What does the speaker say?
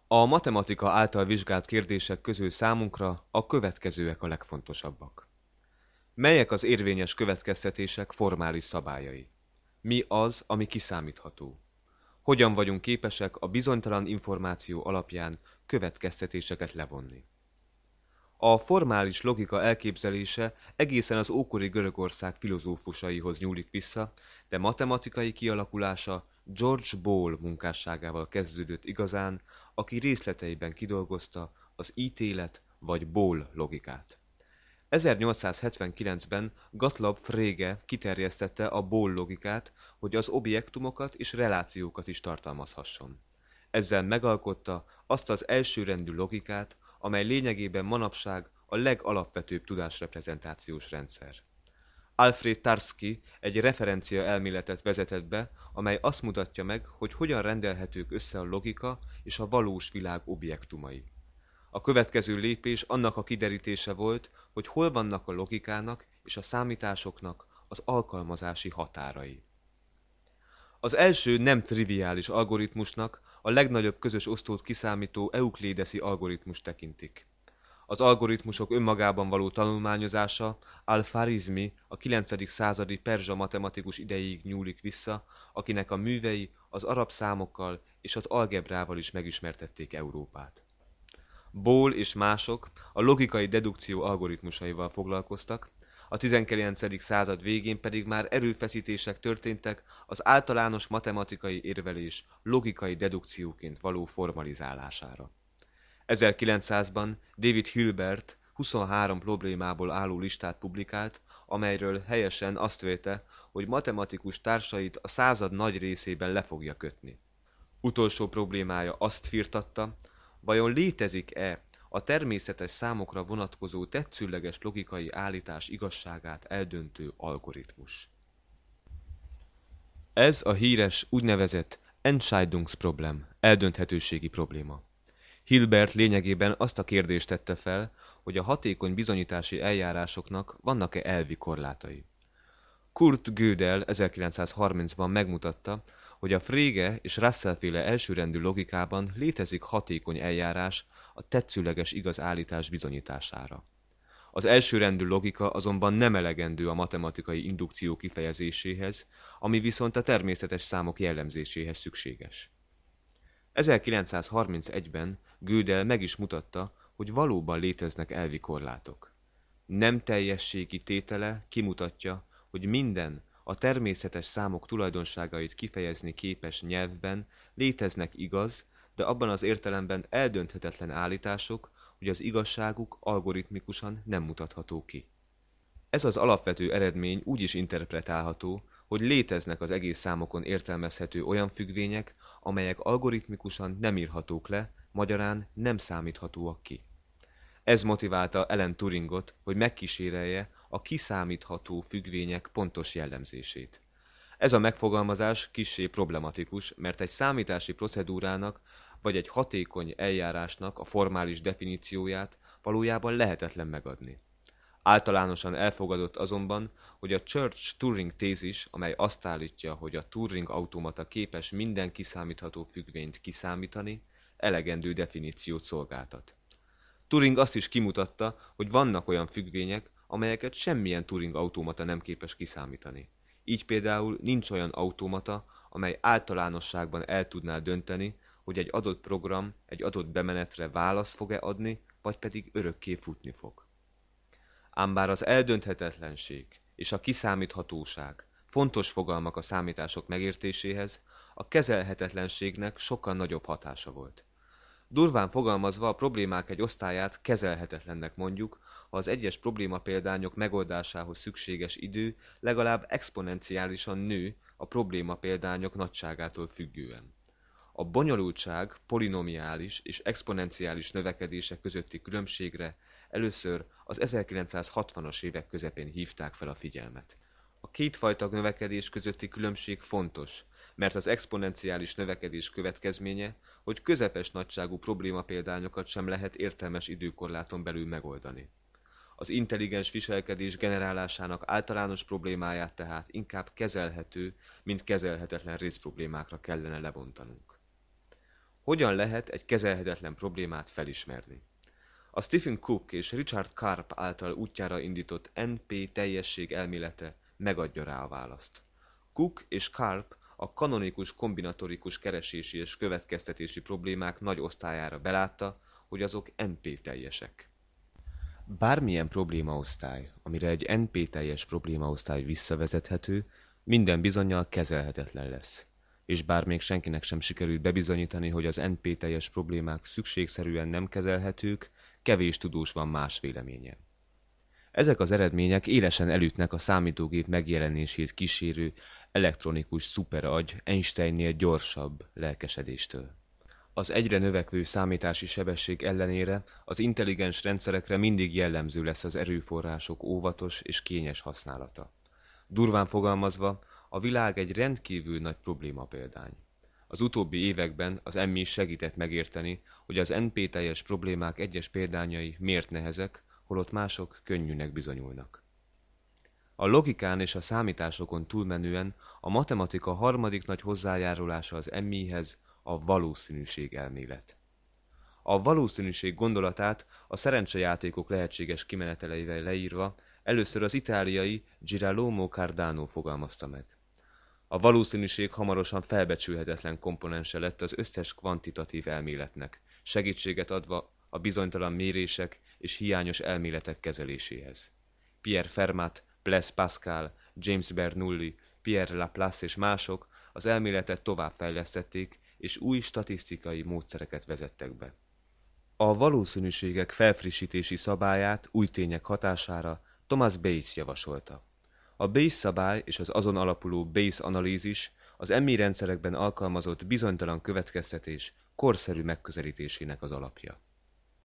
A matematika által vizsgált kérdések közül számunkra a következőek a legfontosabbak. Melyek az érvényes következtetések formális szabályai? Mi az, ami kiszámítható? Hogyan vagyunk képesek a bizonytalan információ alapján következtetéseket levonni? A formális logika elképzelése egészen az ókori Görögország filozófusaihoz nyúlik vissza, de matematikai kialakulása George Boole munkásságával kezdődött igazán, aki részleteiben kidolgozta az ítélet vagy Boole logikát. 1879-ben Gottlob Frege kiterjesztette a Boole logikát, hogy az objektumokat és relációkat is tartalmazhasson. Ezzel megalkotta azt az elsőrendű logikát, amely lényegében manapság a legalapvetőbb tudásreprezentációs rendszer. Alfred Tarski egy referencia elméletet vezetett be, amely azt mutatja meg, hogy hogyan rendelhetők össze a logika és a valós világ objektumai. A következő lépés annak a kiderítése volt, hogy hol vannak a logikának és a számításoknak az alkalmazási határai. Az első nem triviális algoritmusnak a legnagyobb közös osztót kiszámító euklédeszi algoritmust tekintik. Az algoritmusok önmagában való tanulmányozása Al-Khwarizmi, a 9. századi perzsa matematikus idejéig nyúlik vissza, akinek a művei az arab számokkal és az algebrával is megismertették Európát. Boole és mások a logikai dedukció algoritmusaival foglalkoztak, a 19. század végén pedig már erőfeszítések történtek az általános matematikai érvelés logikai dedukcióként való formalizálására. 1900-ban David Hilbert 23 problémából álló listát publikált, amelyről helyesen azt vélte, hogy matematikus társait a század nagy részében le fogja kötni. Utolsó problémája azt firtatta, vajon létezik-e a természetes számokra vonatkozó tetszőleges logikai állítás igazságát eldöntő algoritmus. Ez a híres úgynevezett Entscheidungsproblem, eldönthetőségi probléma. Hilbert lényegében azt a kérdést tette fel, hogy a hatékony bizonyítási eljárásoknak vannak-e elvi korlátai. Kurt Gödel 1930-ban megmutatta, hogy a Frege és Russell-féle elsőrendű logikában létezik hatékony eljárás a tetszőleges igaz állítás bizonyítására. Az elsőrendű logika azonban nem elegendő a matematikai indukció kifejezéséhez, ami viszont a természetes számok jellemzéséhez szükséges. 1931-ben Gödel meg is mutatta, hogy valóban léteznek elvi korlátok. Nem teljességi tétele kimutatja, hogy minden a természetes számok tulajdonságait kifejezni képes nyelvben léteznek igaz, de abban az értelemben eldönthetetlen állítások, hogy az igazságuk algoritmikusan nem mutatható ki. Ez az alapvető eredmény úgy is interpretálható, hogy léteznek az egész számokon értelmezhető olyan függvények, amelyek algoritmikusan nem írhatók le, magyarán nem számíthatóak ki. Ez motiválta Alan Turingot, hogy megkísérelje a kiszámítható függvények pontos jellemzését. Ez a megfogalmazás kissé problematikus, mert egy számítási procedúrának vagy egy hatékony eljárásnak a formális definícióját valójában lehetetlen megadni. Általánosan elfogadott azonban, hogy a Church-Turing tézis, amely azt állítja, hogy a Turing automata képes minden kiszámítható függvényt kiszámítani, elegendő definíciót szolgáltat. Turing azt is kimutatta, hogy vannak olyan függvények, amelyeket semmilyen Turing automata nem képes kiszámítani. Így például nincs olyan automata, amely általánosságban el tudná dönteni, hogy egy adott program egy adott bemenetre választ fog-e adni, vagy pedig örökké futni fog. Ám bár az eldönthetetlenség és a kiszámíthatóság fontos fogalmak a számítások megértéséhez, a kezelhetetlenségnek sokkal nagyobb hatása volt. Durván fogalmazva a problémák egy osztályát kezelhetetlennek mondjuk, ha az egyes problémapéldányok megoldásához szükséges idő legalább exponenciálisan nő a problémapéldányok nagyságától függően. A bonyolultság polinomiális és exponenciális növekedése közötti különbségre először az 1960-as évek közepén hívták fel a figyelmet. A kétfajta növekedés közötti különbség fontos, mert az exponenciális növekedés következménye, hogy közepes nagyságú problémapéldányokat sem lehet értelmes időkorláton belül megoldani. Az intelligens viselkedés generálásának általános problémáját tehát inkább kezelhető, mint kezelhetetlen részproblémákra kellene lebontanunk. Hogyan lehet egy kezelhetetlen problémát felismerni? A Stephen Cook és Richard Karp által útjára indított NP teljesség elmélete megadja rá a választ. Cook és Karp a kanonikus kombinatorikus keresési és következtetési problémák nagy osztályára belátta, hogy azok NP teljesek. Bármilyen problémaosztály, amire egy NP teljes problémaosztály visszavezethető, minden bizonnyal kezelhetetlen lesz. És bár még senkinek sem sikerült bebizonyítani, hogy az NP teljes problémák szükségszerűen nem kezelhetők, kevés tudós van más véleménye. Ezek az eredmények élesen elütnek a számítógép megjelenését kísérő elektronikus szuperagy Einsteinnél gyorsabb lelkesedéstől. Az egyre növekvő számítási sebesség ellenére az intelligens rendszerekre mindig jellemző lesz az erőforrások óvatos és kényes használata. Durván fogalmazva, a világ egy rendkívül nagy problémapéldány. Az utóbbi években az MI segített megérteni, hogy az NP teljes problémák egyes példányai miért nehezek, holott mások könnyűnek bizonyulnak. A logikán és a számításokon túlmenően a matematika harmadik nagy hozzájárulása az MI-hez a valószínűség elmélet. A valószínűség gondolatát a szerencsejátékok lehetséges kimeneteleivel leírva először az itáliai Girolamo Cardano fogalmazta meg. A valószínűség hamarosan felbecsülhetetlen komponense lett az összes kvantitatív elméletnek, segítséget adva a bizonytalan mérések és hiányos elméletek kezeléséhez. Pierre Fermat, Blaise Pascal, James Bernoulli, Pierre Laplace és mások az elméletet továbbfejlesztették, és új statisztikai módszereket vezettek be. A valószínűségek felfrissítési szabályát új tények hatására Thomas Bayes javasolta. A Bayes szabály és az azon alapuló Bayes analízis az MI rendszerekben alkalmazott bizonytalan következtetés korszerű megközelítésének az alapja.